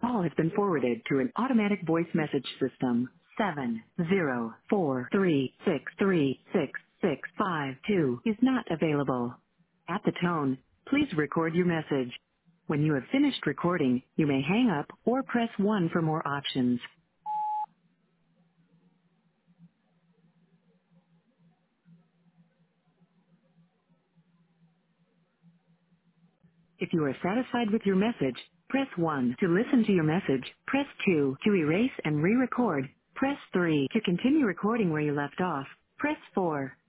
call has been forwarded to an automatic voice message system. 70436366652 is not available. At the tone, please record your message. When you have finished recording, you may hang up or press 1 for more options. If you are satisfied with your message, press 1 to listen to your message. Press 2 to erase and re-record. Press 3 to continue recording where you left off. Press 4